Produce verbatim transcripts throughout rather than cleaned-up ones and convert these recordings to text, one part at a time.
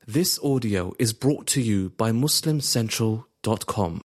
This audio is brought to you by muslim central dot com.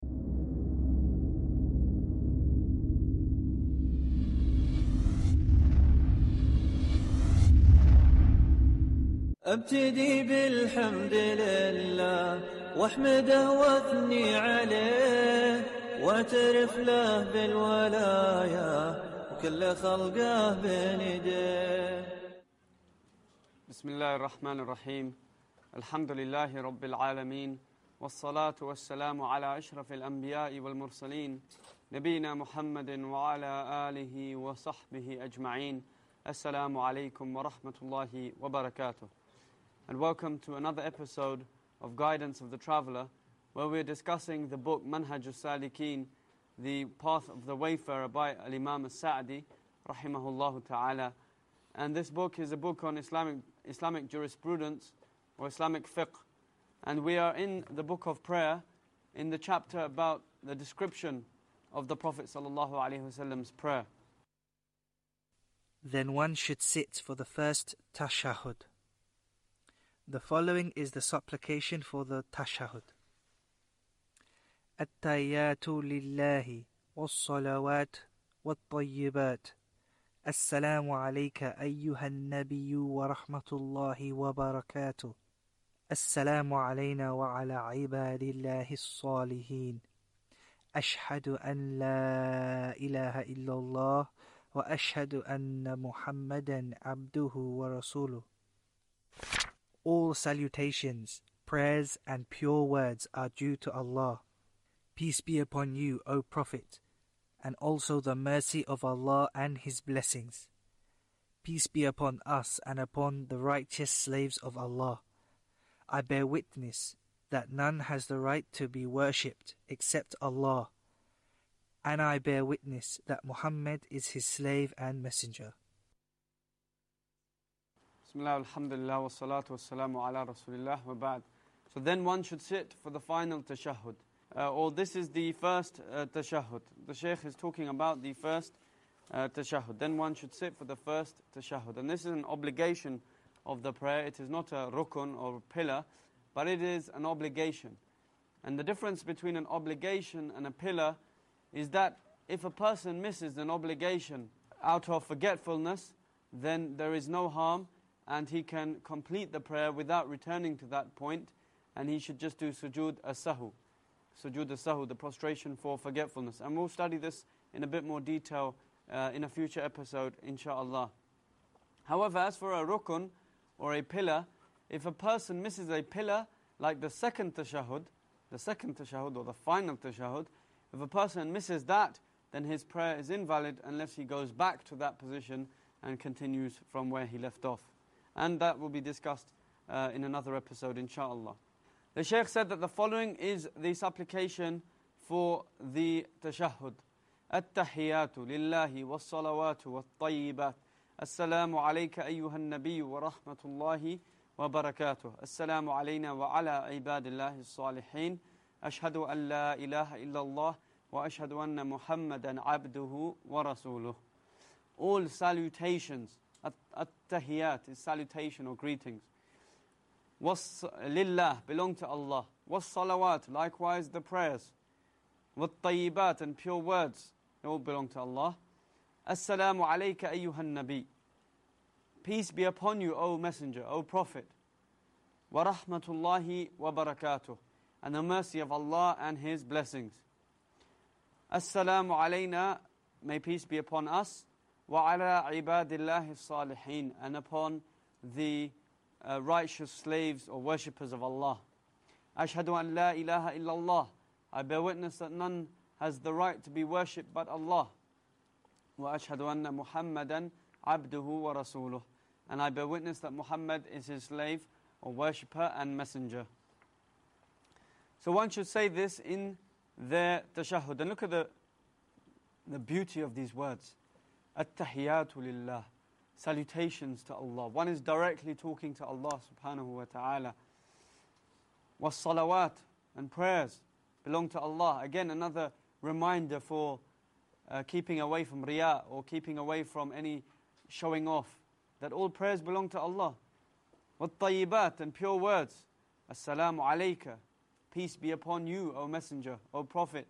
ابتدي بالحمد لله واحمده واثني عليه واعترف له بالولايا وكل خلقه بين يديه. بسم الله الرحمن الرحيم. الحمد لله رب العالمين والصلاة والسلام على أشرف الأنبياء والمرسلين نبينا محمد وعلى آله وصحبه أجمعين. السلام عليكم ورحمة الله وبركاته. And welcome to another episode of Guidance of the Traveller, where we're discussing the book Manhaj al-Salikin, the Path of the Wayfarer by Al-Imam al-Sa'di, rahimahullah ta'ala. And this book is a book on Islamic, Islamic jurisprudence or Islamic fiqh. And we are in the book of prayer, in the chapter about the description of the Prophet sallallahu alaihi wasallam's prayer. Then one should sit for the first tashahhud. The following is the supplication for the tashahhud. At-tayyatu lillahi was-salawat wat-tayyibat. Assalamu alayka ayyuhan nabiyyu wa rahmatullahi wa barakatuh. Assalamu alayna wa ala ibadillahi as-salihin. Ashhadu an la ilaha illallah wa ashhadu anna Muhammadan abduhu wa rasuluh. All salutations, prayers and pure words are due to Allah. Peace be upon you, O Prophet, and also the mercy of Allah and His blessings. Peace be upon us and upon the righteous slaves of Allah. I bear witness that none has the right to be worshipped except Allah, and I bear witness that Muhammad is His slave and messenger. Bismillah, alhamdulillah, wa salatu wa salamu ala rasulillah wa ba'd. So then one should sit for the final tashahhud. Uh, or this is the first uh, tashahhud. The Shaykh is talking about the first uh, tashahhud. Then one should sit for the first tashahhud. And this is an obligation of the prayer. It is not a rukun or a pillar, but it is an obligation. And the difference between an obligation and a pillar is that if a person misses an obligation out of forgetfulness, then there is no harm, and he can complete the prayer without returning to that point, and he should just do sujood as-sahu. Sujood as-sahu, the prostration for forgetfulness. And we'll study this in a bit more detail uh, in a future episode, inshaAllah. However, as for a rukun or a pillar, if a person misses a pillar, like the second tashahhud, the second tashahhud or the final tashahhud, if a person misses that, then his prayer is invalid unless he goes back to that position and continues from where he left off. And that will be discussed uh, in another episode, inshaAllah. The Shaykh said that the following is the supplication for the tashahhud. At-tahiyyatu lillahi was-salawatu wat-tayyibat. Assalamu alayka ayyuhan nabiyyu wa rahmatullahi wa barakatuh. Assalamu alayna wa ala ibadillahi as-salihin. Ashhadu an la ilaha illallah wa ashhadu anna Muhammadan abduhu wa rasuluh. All salutations, at-tahiyyat is salutation or greetings. Was lillah, belong to Allah. Was salawat, likewise the prayers. Wat tayyibat, and pure words, they all belong to Allah. Assalamu alayka ayyuhan nabi. Peace be upon you, O Messenger, O Prophet. Wa rahmatullahi wa barakatuh, and the mercy of Allah and His blessings. Assalamu alayna, may peace be upon us. Wa ala ibadillahi as-salihin, and upon the uh, righteous slaves or worshippers of Allah. Ashhadu an la ilaha illallah, I bear witness that none has the right to be worshipped but Allah. Wa ashhadu anna Muhammadan abduhu wa rasuluh, and I bear witness that Muhammad is His slave or worshipper and messenger. So one should say this in their tashahhud. And look at the, the beauty of these words. At-tahiyyatu lillah, salutations to Allah. One is directly talking to Allah subhanahu wa ta'ala. Was-salawat, and prayers belong to Allah. Again, another reminder for uh, keeping away from riya or keeping away from any showing off, that all prayers belong to Allah. Wat-tayyibat, and pure words. Assalamu alayka, peace be upon you, O Messenger, O Prophet.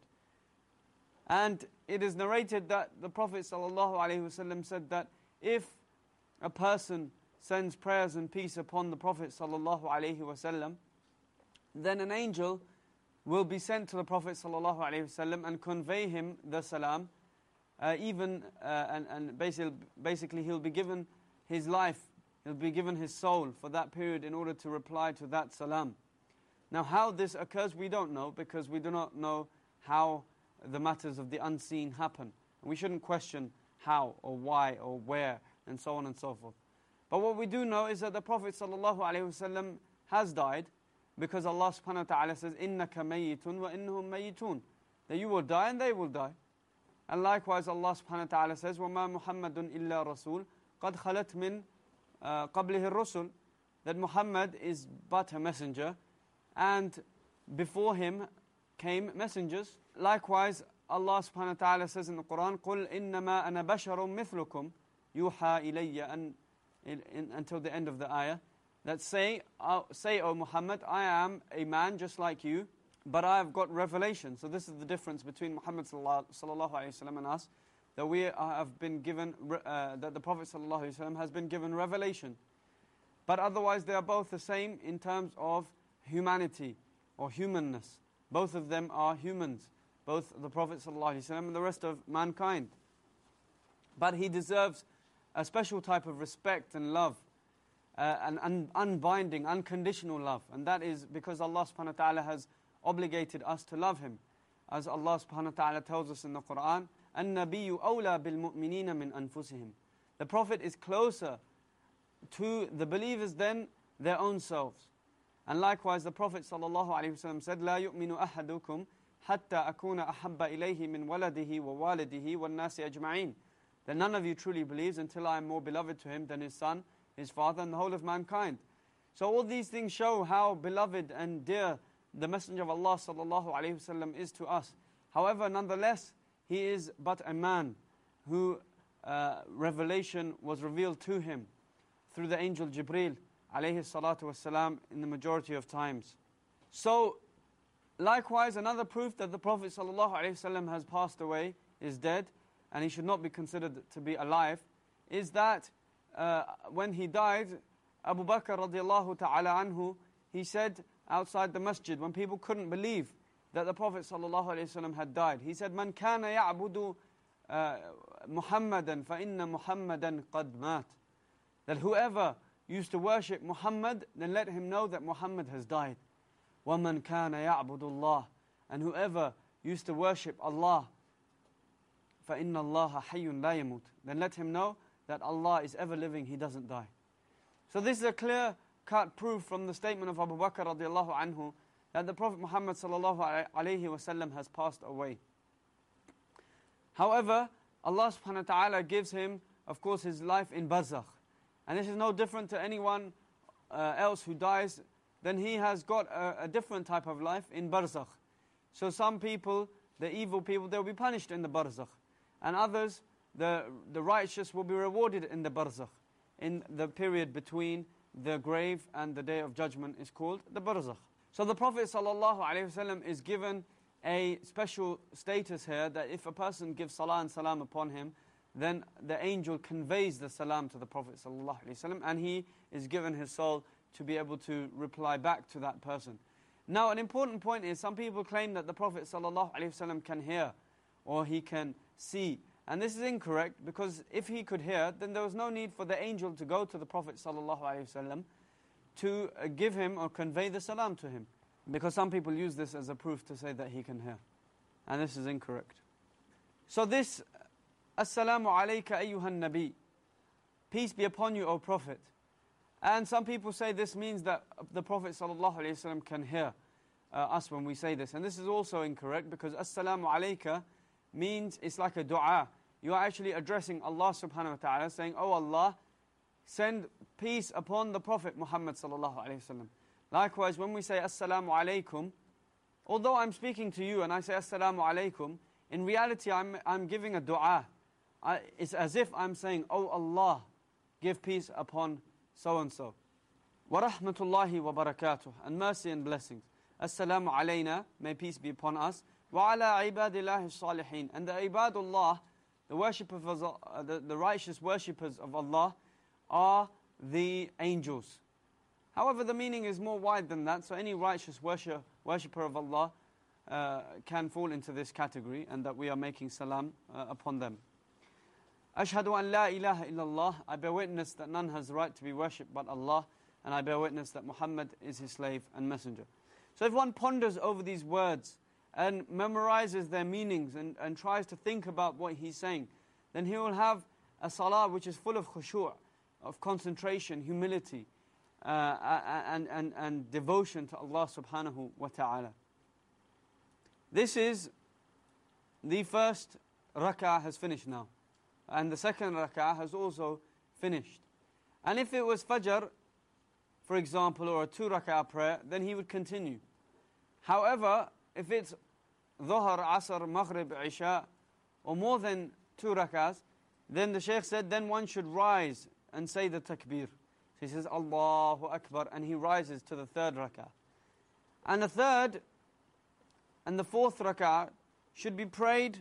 And it is narrated that the Prophet ﷺ said that if a person sends prayers and peace upon the Prophet ﷺ, then an angel will be sent to the Prophet ﷺ and convey him the salam, uh, even, uh, and, and basically, basically he'll be given his life, he'll be given his soul for that period in order to reply to that salam. Now how this occurs we don't know, because we do not know how the matters of the unseen happen. We shouldn't question how or why or where and so on and so forth. But what we do know is that the Prophet ﷺ has died, because Allah subhanahu wa ta'ala says, إِنَّكَ مَيِّتٌ وَإِنَّهُمْ مَيِّتُونَ, that you will die and they will die. And likewise Allah subhanahu wa ta'ala says, وَمَا مُحَمَّدٌ إِلَّا رَسُولٌ قَدْ خَلَتْ مِنْ قَبْلِهِ الرُّسُلُ, that Muhammad is but a messenger, and before him came messengers. Likewise, Allah subhanahu wa ta'ala says in the Quran, قُلْ إِنَّمَا أَنَا بَشَرٌ مِثْلُكُمْ يُوحَى إِلَيَّ, and in, in, until the end of the ayah, that say, uh, say, O Muhammad, I am a man just like you, but I have got revelation. So this is the difference between Muhammad sallallahu alaihi wasallam and us, that we have been given, uh, that the Prophet sallallahu alaihi wasallam has been given revelation. But otherwise they are both the same in terms of humanity or humanness. Both of them are humans, both the Prophet sallallahu alaihi wasallam and the rest of mankind. But he deserves a special type of respect and love, uh, an un unbinding, unconditional love. And that is because Allah subhanahu wa ta'ala has obligated us to love him. As Allah subhanahu wa ta'ala tells us in the Quran, النَّبِيُّ أَوْلَى بِالْمُؤْمِنِينَ مِنْ أَنفُسِهِمْ, the Prophet is closer to the believers than their own selves. And likewise the Prophet sallallahu alaihi wasallam said, لا يؤمن أحدكم حتى أكون أحب إليه من ولده ووالده والناس أجمعين, that none of you truly believes until I am more beloved to him than his son, his father, and the whole of mankind. So all these things show how beloved and dear the Messenger of Allah sallallahu alaihi wasallam is to us. However, nonetheless, he is but a man who uh, revelation was revealed to him through the angel Jibreel alayhi salatu wassalam in the majority of times. So likewise, another proof that the Prophet sallallahu alaihi wasallam has passed away, is dead, and he should not be considered to be alive, is that uh, when he died, Abu Bakr radiallahu ta'ala anhu, he said outside the masjid, when people couldn't believe that the Prophet sallallahu alaihi wasallam had died, he said, "Man kana ya'budu Muhammadan fa inna Muhammadan qad mat." That whoever used to worship Muhammad, then let him know that Muhammad has died. وَمَنْ كَانَ يَعْبُدُ اللَّهِ, and whoever used to worship Allah, فَإِنَّ اللَّهَ حَيٌّ لَا يَمُوتُ, then let him know that Allah is ever living, he doesn't die. So this is a clear-cut proof from the statement of Abu Bakr radiallahu anhu that the Prophet Muhammad sallallahu alayhi wasallam has passed away. However, Allah subhanahu wa ta'ala gives him, of course, his life in barzakh. And this is no different to anyone uh, else who dies. Then he has got a, a different type of life in barzakh. So some people, the evil people, they'll be punished in the barzakh. And others, the, the righteous, will be rewarded in the barzakh. In the period between the grave and the day of judgment is called the barzakh. So the Prophet ﷺ is given a special status here, that if a person gives salah and salam upon him, then the angel conveys the salam to the Prophet ﷺ, and he is given his soul to be able to reply back to that person. Now, an important point is, some people claim that the Prophet ﷺ can hear, or he can see. And this is incorrect, because if he could hear, then there was no need for the angel to go to the Prophet ﷺ to give him or convey the salam to him. Because some people use this as a proof to say that he can hear. And this is incorrect. So this, Assalamu alayka ayyuhan nabi, peace be upon you, O Prophet. And some people say this means that the Prophet ﷺ can hear uh, us when we say this. And this is also incorrect, because Assalamu alayka means it's like a dua. You are actually addressing Allah subhanahu wa ta'ala, saying, "Oh Allah, send peace upon the Prophet Muhammad sallallahu alayhi wa sallam." Likewise, when we say Assalamu alaykum, although I'm speaking to you and I say Assalamu alaykum, in reality I'm, I'm giving a dua. I, it's as if I'm saying, "Oh Allah, give peace upon so-and-so." wa rahmatullahi wa barakatuh, and mercy and blessings. Assalamu alayna, may peace be upon us. Wa ala ibadillahi salihin, and the ibadullah, the worshippers of uh, the, the righteous worshippers of Allah, are the angels. However, the meaning is more wide than that, so any righteous worship, worshipper of Allah uh, can fall into this category, and that we are making salam uh, upon them. Ashhadu an la ilaha illallah, I bear witness that none has the right to be worshipped but Allah, and I bear witness that Muhammad is his slave and messenger. So if one ponders over these words and memorizes their meanings and, and tries to think about what he's saying, then he will have a salah which is full of khushu', of concentration, humility, uh, and, and, and devotion to Allah subhanahu wa ta'ala. This is the first rak'ah has finished now. And the second rak'ah has also finished. And if it was fajr, for example, or a two rak'ah prayer, then he would continue. However, if it's dhuhr, asr, maghrib, isha, or more than two rak'ahs, then the shaykh said, then one should rise and say the takbir. So he says, Allahu Akbar, and he rises to the third rak'ah. And the third and the fourth rak'ah should be prayed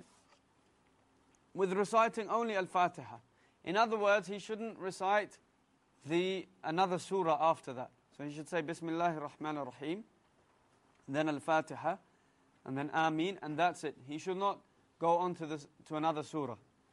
with reciting only Al-Fatiha. In other words, he shouldn't recite the another surah after that. So he should say Bismillahir Rahmanir Rahim, then Al-Fatiha, and then Ameen, and that's it. He should not go on to, this, to another surah.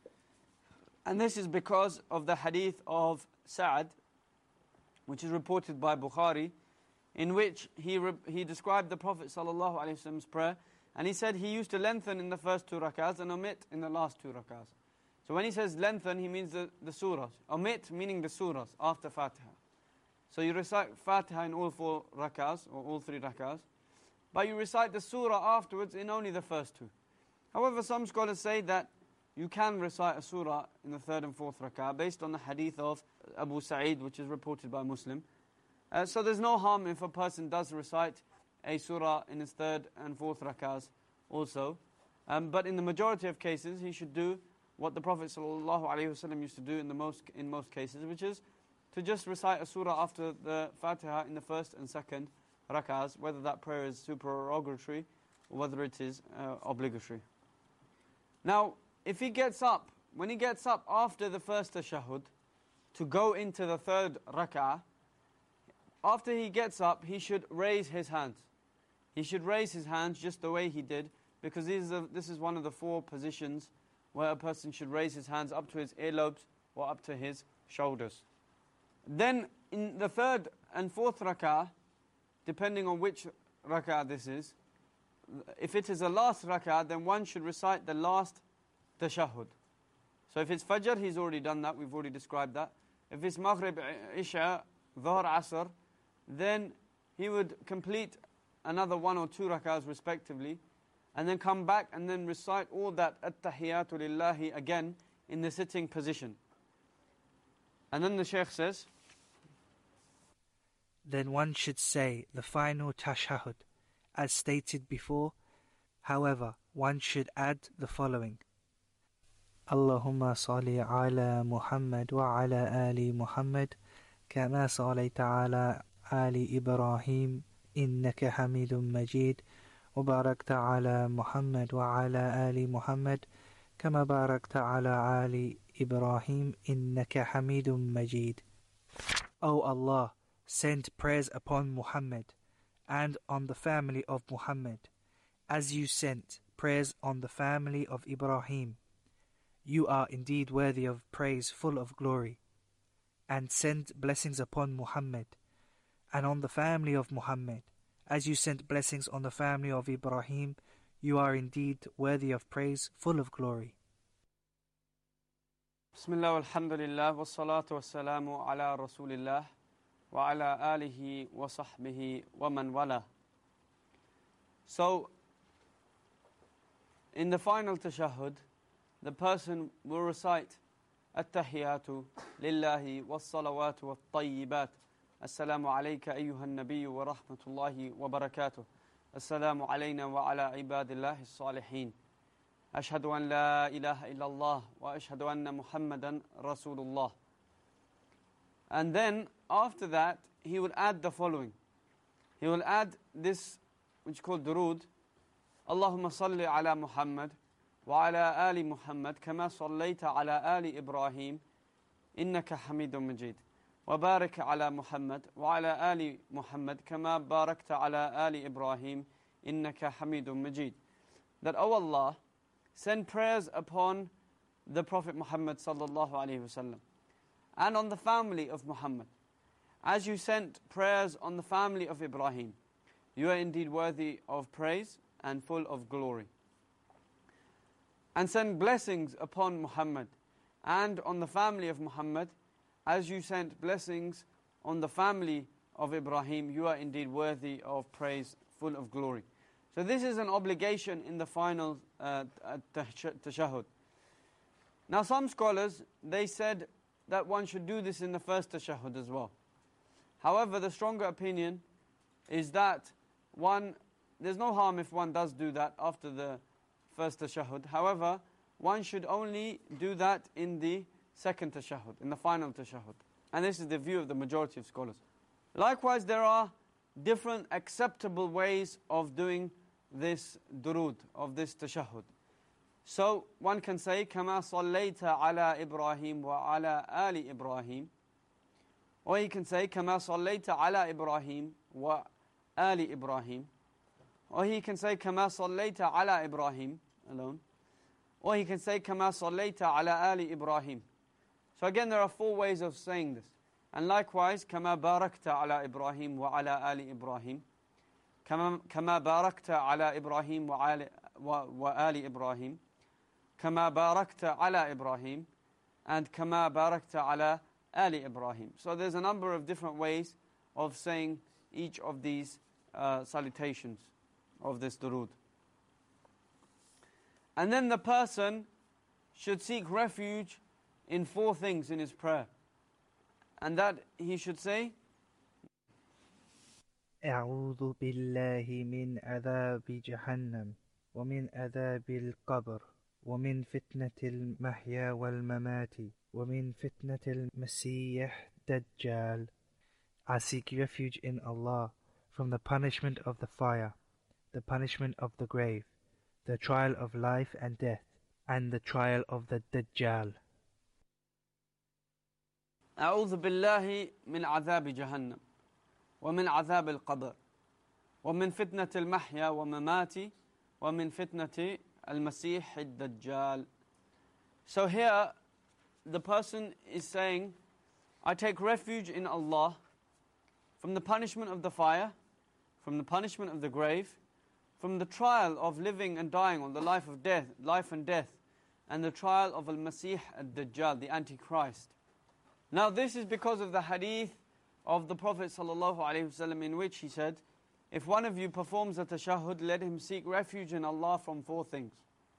And this is because of the hadith of Sa'ad, which is reported by Bukhari, in which he, re he described the Prophet ﷺ's prayer, and he said he used to lengthen in the first two rak'ahs and omit in the last two rak'ahs. So when he says lengthen, he means the, the surahs. Omit meaning the surahs after Fatiha. So you recite Fatiha in all four rak'ahs, or all three rak'ahs, but you recite the surah afterwards in only the first two. However, some scholars say that you can recite a surah in the third and fourth rak'ah based on the hadith of Abu Sa'id, which is reported by Muslim. Uh, so there's no harm if a person does recite a surah in his third and fourth rak'ahs also. Um, but in the majority of cases, he should do what the Prophet ﷺ used to do in, the most, in most cases, which is to just recite a surah after the Fatiha in the first and second rak'ahs, whether that prayer is supererogatory or whether it is uh, obligatory. Now, if he gets up, when he gets up after the first tashahhud, to go into the third rak'ah, after he gets up, he should raise his hands. He should raise his hands just the way he did, because this is, a, this is one of the four positions where a person should raise his hands up to his earlobes or up to his shoulders. Then in the third and fourth rak'ah, depending on which rak'ah this is, if it is a last rak'ah, then one should recite the last tashahhud. So if it's fajr, he's already done that, we've already described that. If it's maghrib, isha, dhuhr, asr, then he would complete another one or two rak'ahs respectively, and then come back and then recite all that at-tahiyatu lillahi again in the sitting position. And then the shaykh says, then one should say the final tashahhud as stated before. However, one should add the following: Allahumma salli ala Muhammad wa ala ali Muhammad kama sallaita ala ali Ibrahim innaka hamidun majid wa barakta ala Muhammad wa ala ali Muhammad kama barakta ala ali Ibrahim innaka hamidun majid. O Allah, send prayers upon Muhammad and on the family of Muhammad as you sent prayers on the family of Ibrahim. You are indeed worthy of praise, full of glory. And send blessings upon Muhammad and on the family of Muhammad as you sent blessings on the family of Ibrahim. You are indeed worthy of praise, full of glory. Bismillah, alhamdulillah, wa salatu wa salamu ala rasulillah wa ala alihi wa sahbihi wa man wala. So, in the final tashahhud, the person will recite At-tahiyatu lillahi was-salawatu wat-tayyibat. Assalamu alayka ayyuhan nabiyyu wa rahmatullahi wa barakatuh. Assalamu alayna wa ala ibadillahi as-salihin. Ashhadu an la ilaha illallah wa ashhadu anna Muhammadan Rasulullah. And then, after that, he would add the following. He will add this, which is called durood. Allahumma salli ala Muhammad wa ala ali Muhammad kama sallaita ala ali Ibrahim innaka hamidun majid. Wa barik ala Muhammad wa ala ali Muhammad kama barakta ala ali Ibrahim innaka hamidun majid. That, O Allah, send prayers upon the Prophet Muhammad sallallahu alaihi wasallam and on the family of Muhammad, as you sent prayers on the family of Ibrahim. You are indeed worthy of praise and full of glory. And send blessings upon Muhammad and on the family of Muhammad, as you sent blessings on the family of Ibrahim. You are indeed worthy of praise, full of glory. So this is an obligation in the final uh, tashahhud. Now some scholars, they said that one should do this in the first tashahhud as well. However, the stronger opinion is that one, there's no harm if one does do that after the first tashahhud. However, one should only do that in the second tashahhud, in the final tashahhud. And this is the view of the majority of scholars. Likewise, there are different acceptable ways of doing this durood, of this tashahhud. So one can say, كَمَا صَلَّيْتَ عَلَى إِبْرَاهِيمَ وَعَلَى آلِ إِبْرَاهِيمَ. Or he can say, كَمَا صَلَّيْتَ عَلَى إِبْرَاهِيمَ وَآلِ إِبْرَاهِيمَ. Or he can say, كَمَا صَلَّيْتَ عَلَى إِبْرَاهِيمَ alone. Or he can say, كَمَا صَلَّيْتَ عَلَى آلِ إِبْرَاهِيمَ. So again, there are four ways of saying this. And likewise, كَمَا بَارَكْتَ عَلَى إِبْرَاهِيمَ وَعَلَى آلِ إِبْرَاهِيمَ. كَمَا كَمَا بَارَكْتَ عَلَى إِبْرَاهِيمَ وَآلِ وَآلِ إِبْرَاهِيمَ. كَمَا بَارَكْتَ عَلَى إِبْرَاهِيمَ. And كَمَا بَارَكْتَ عَلَى آلِ إِبْرَاهِيمَ. So there's a number of different ways of saying each of these uh, salutations of this durood. And then the person should seek refuge in four things in his prayer. And that he should say, أعوذ بالله من عذاب جهنم ومن عذاب القبر ومن فتنة المحيا والممات ومن فتنة المسيح الدجال. I seek refuge in Allah from the punishment of the fire, the punishment of the grave, the trial of life and death, and the trial of the Dajjal. أعوذ بالله من عذاب جهنم ومن عذاب القبر ومن فتنة المحيا والممات ومن فتنة المسيح الدجال. So here the person is saying, I take refuge in Allah from the punishment of the fire, from the punishment of the grave, from the trial of living and dying, or the life of death, life and death, and the trial of Al-Masih Ad-Dajjal, the Antichrist. Now this is because of the hadith of the Prophet ﷺ, in which he said, if one of you performs a tashahhud, let him seek refuge in Allah from four things: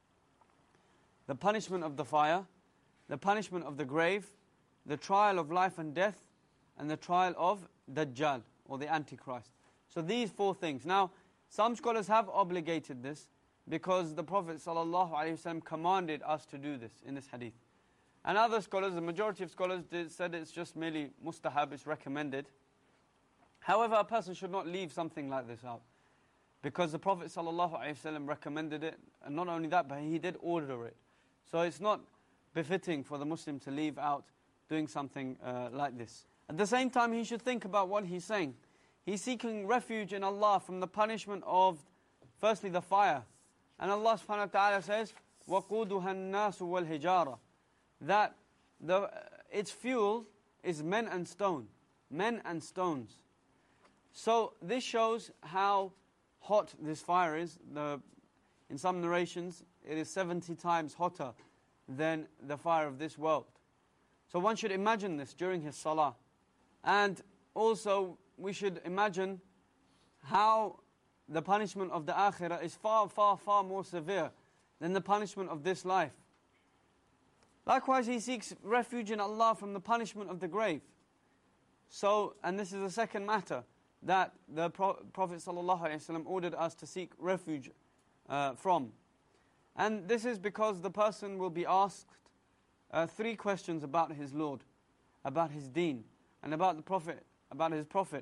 the punishment of the fire, the punishment of the grave, the trial of life and death, and the trial of Dajjal, or the Antichrist. So these four things. Now, some scholars have obligated this because the Prophet ﷺ commanded us to do this in this hadith. And other scholars, the majority of scholars, did, said it's just merely mustahab, it's recommended. However, a person should not leave something like this out, because the Prophet ﷺ recommended it, and not only that, but he did order it. So it's not befitting for the Muslim to leave out doing something uh, like this. At the same time, he should think about what he's saying. He's seeking refuge in Allah from the punishment of, firstly, the fire. And Allah subhanahu wa ta'ala says, وَقُودُهَا النَّاسُ وَالْحِجَارَةِ, that the, uh, its fuel is men and stone. Men and stones. So this shows how hot this fire is. The, in some narrations, it is seventy times hotter than the fire of this world. So one should imagine this during his salah. And also, we should imagine how the punishment of the akhirah is far, far, far more severe than the punishment of this life. Likewise, he seeks refuge in Allah from the punishment of the grave. So, and this is the second matter that the Pro Prophet ﷺ ordered us to seek refuge uh, from. And this is because the person will be asked uh, three questions about his Lord, about his deen, and about the Prophet about his Prophet.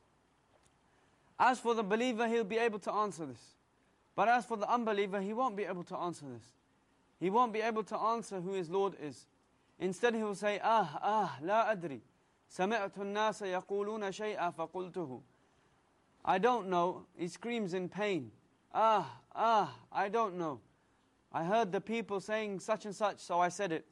As for the believer, he'll be able to answer this. But as for the unbeliever, he won't be able to answer this. He won't be able to answer who his Lord is. Instead he will say, ah, ah, la adri. سَمِعْتُ النَّاسَ يَقُولُونَ شَيْئًا فَقُلْتُهُ. I don't know. He screams in pain. Ah, ah, I don't know. I heard the people saying such and such, so I said it.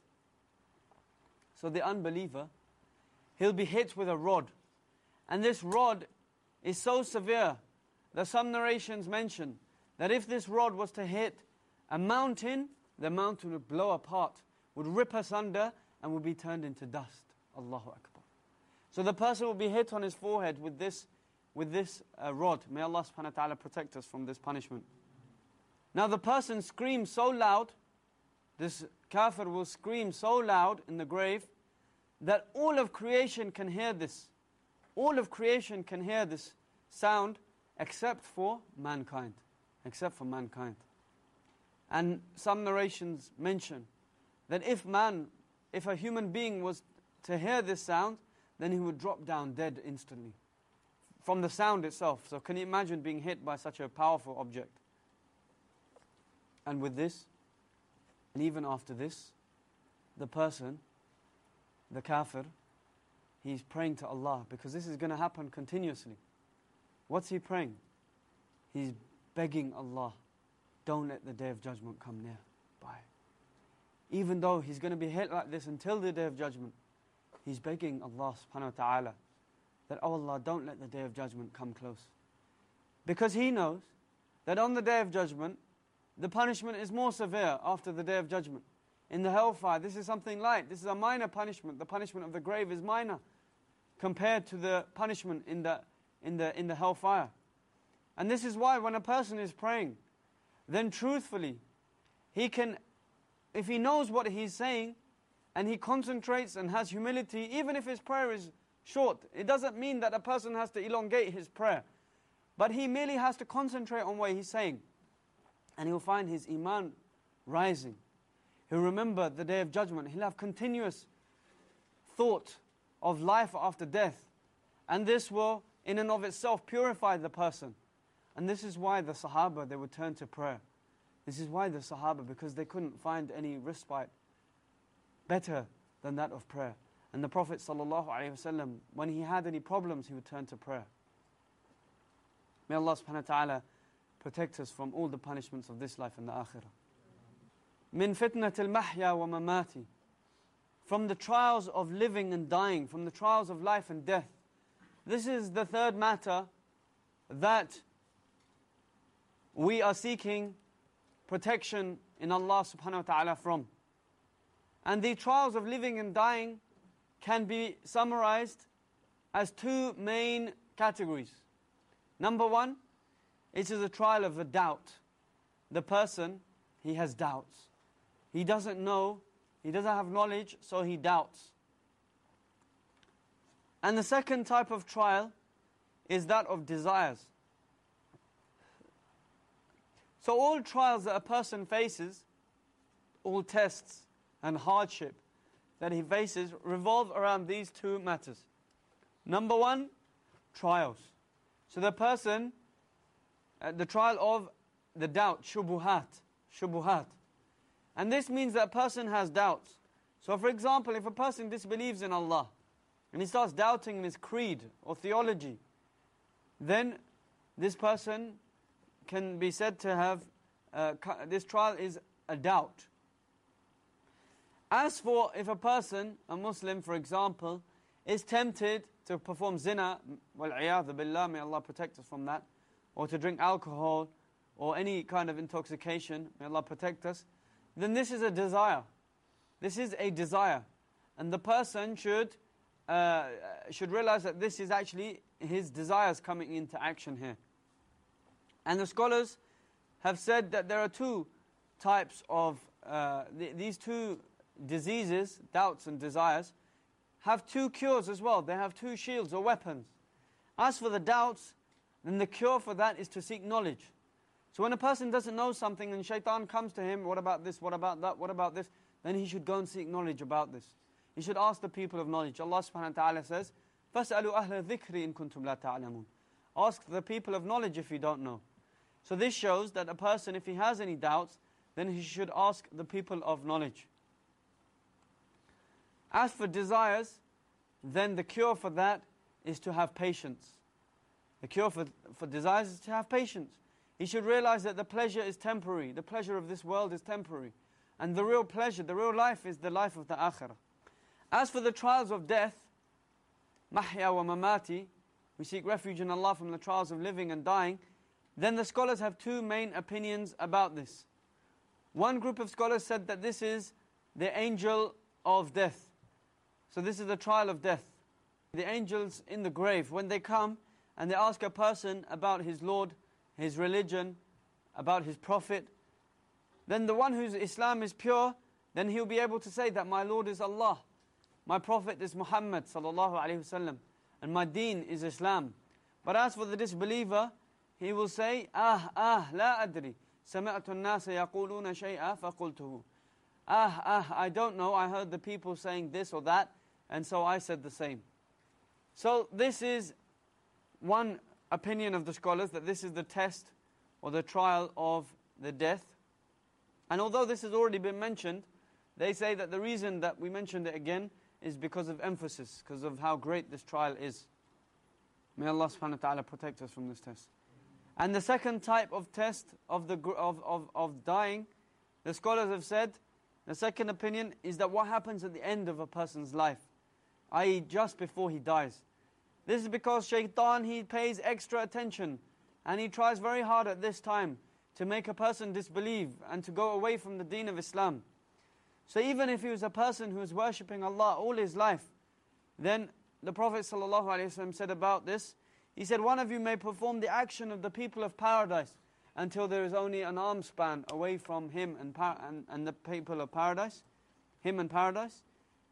So the unbeliever, he'll be hit with a rod. And this rod is so severe that some narrations mention that if this rod was to hit a mountain, the mountain would blow apart, would rip asunder, and would be turned into dust. Allahu Akbar. So the person will be hit on his forehead with this, with this uh, rod. May Allah subhanahu wa ta'ala protect us from this punishment. Now the person screams so loud, this kafir will scream so loud in the grave, that all of creation can hear this. All of creation can hear this sound except for mankind. Except for mankind. And some narrations mention that if man, if a human being was to hear this sound, then he would drop down dead instantly from the sound itself. So can you imagine being hit by such a powerful object? And with this, and even after this, the person, the kafir, he's praying to Allah, because this is going to happen continuously. What's he praying? He's begging Allah, don't let the Day of Judgment come near by. Even though he's going to be hit like this until the Day of Judgment, he's begging Allah subhanahu wa ta'ala that, oh Allah, don't let the Day of Judgment come close. Because he knows that on the Day of Judgment, the punishment is more severe after the Day of Judgment. In the hellfire, this is something light. This is a minor punishment. The punishment of the grave is minor compared to the punishment in the, in the, in the hellfire. And this is why when a person is praying, then truthfully, he can, if he knows what he's saying, and he concentrates and has humility, even if his prayer is short, it doesn't mean that a person has to elongate his prayer. But he merely has to concentrate on what he's saying. And he'll find his iman rising. He'll remember the Day of Judgment. He'll have continuous thought of life after death. And this will, in and of itself, purify the person. And this is why the Sahaba, they would turn to prayer. This is why the Sahaba, because they couldn't find any respite better than that of prayer. And the Prophet ﷺ, when he had any problems, he would turn to prayer. May Allah subhanahu wa ta'ala protect us from all the punishments of this life and the akhirah. Min fitnatil mahya wa mamati. From the trials of living and dying, from the trials of life and death. This is the third matter that we are seeking protection in Allah subhanahu wa ta'ala from. And the trials of living and dying can be summarized as two main categories. Number one, it is a trial of a doubt. The person, he has doubts. He doesn't know, he doesn't have knowledge, so he doubts. And the second type of trial is that of desires. So all trials that a person faces, all tests and hardship that he faces revolve around these two matters. Number one, trials. So the person, uh, the trial of the doubt, shubuhat, shubuhat. And this means that a person has doubts. So for example, if a person disbelieves in Allah, and he starts doubting in his creed or theology, then this person can be said to have, uh, this trial is a doubt. As for if a person, a Muslim for example, is tempted to perform zina, wal-'iyadhu billah, may Allah protect us from that, or to drink alcohol, or any kind of intoxication, may Allah protect us, then this is a desire. This is a desire. And the person should, uh, should realize that this is actually his desires coming into action here. And the scholars have said that there are two types of, uh, th these two diseases, doubts and desires, have two cures as well. They have two shields or weapons. As for the doubts, then the cure for that is to seek knowledge. So when a person doesn't know something and shaitan comes to him, what about this, what about that, what about this, then he should go and seek knowledge about this. He should ask the people of knowledge. Allah subhanahu wa ta'ala says, فَاسْأَلُوا أَهْلَ الذِّكْرِ إِن كُنْتُمْ لَا تَعْلَمُونَ. Ask the people of knowledge if you don't know. So this shows that a person, if he has any doubts, then he should ask the people of knowledge. As for desires, then the cure for that is to have patience. The cure for, for desires is to have patience. He should realize that the pleasure is temporary. The pleasure of this world is temporary. And the real pleasure, the real life is the life of the akhirah. As for the trials of death, mahya wa mamati, we seek refuge in Allah from the trials of living and dying, then the scholars have two main opinions about this. One group of scholars said that this is the angel of death. So this is the trial of death. The angels in the grave, when they come and they ask a person about his Lord, his religion, about his prophet, then the one whose Islam is pure, then he'll be able to say that my Lord is Allah, my prophet is Muhammad sallallahu alaihi wasallam, and my deen is Islam. But as for the disbeliever, he will say, ah, ah, la adri, sami'tu an-nasa yaquluna shay'a faqultuhu. Ah, ah, I don't know, I heard the people saying this or that, and so I said the same. So this is one opinion of the scholars, that this is the test or the trial of the death. And although this has already been mentioned, they say that the reason that we mentioned it again is because of emphasis, because of how great this trial is. May Allah subhanahu wa ta'ala protect us from this test. And the second type of test of, the, of, of, of dying, the scholars have said, the second opinion is that what happens at the end of a person's life, that is just before he dies. This is because shaitan, he pays extra attention and he tries very hard at this time to make a person disbelieve and to go away from the deen of Islam. So even if he was a person who was worshipping Allah all his life, then the Prophet ﷺ said about this, he said, one of you may perform the action of the people of paradise until there is only an arm span away from him and, and, and the people of paradise, him and paradise,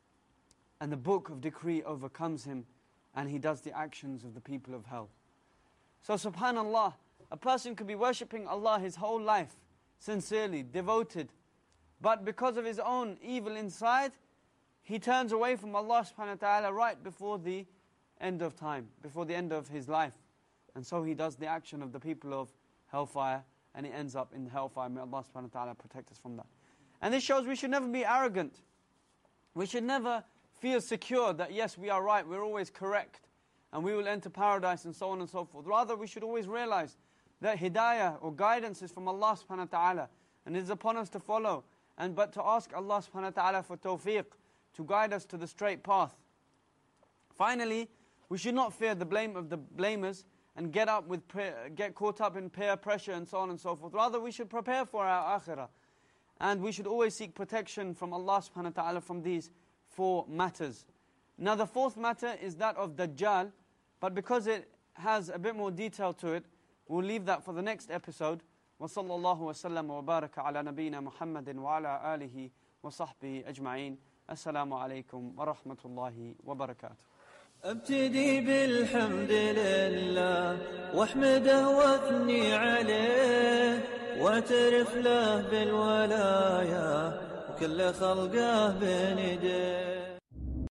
and the book of decree overcomes him and he does the actions of the people of hell. So subhanallah, a person could be worshipping Allah his whole life, sincerely, devoted, but because of his own evil inside, he turns away from Allah subhanahu wa ta'ala right before the end of time, before the end of his life. And so he does the action of the people of hellfire, and he ends up in the hellfire. May Allah subhanahu wa ta'ala protect us from that. And this shows we should never be arrogant. We should never feel secure that yes, we are right, we're always correct, and we will enter paradise and so on and so forth. Rather, we should always realize that hidayah or guidance is from Allah subhanahu wa ta'ala, and it is upon us to follow, and but to ask Allah subhanahu wa ta'ala for tawfiq, to guide us to the straight path. Finally, we should not fear the blame of the blamers and get up with get caught up in peer pressure and so on and so forth. Rather, we should prepare for our akhirah, and we should always seek protection from Allah subhanahu wa ta'ala from these four matters. Now the fourth matter is that of Dajjal, but because it has a bit more detail to it, we'll leave that for the next episode. وصلى الله وسلم وبارك على نبينا محمد وعلى آله وصحبه أجمعين. السلام عليكم ورحمة الله وبركاته. ابتدي بالحمد لله واحمده واثني عليه واعترف له بالولايا وكل خلقه بين يديه.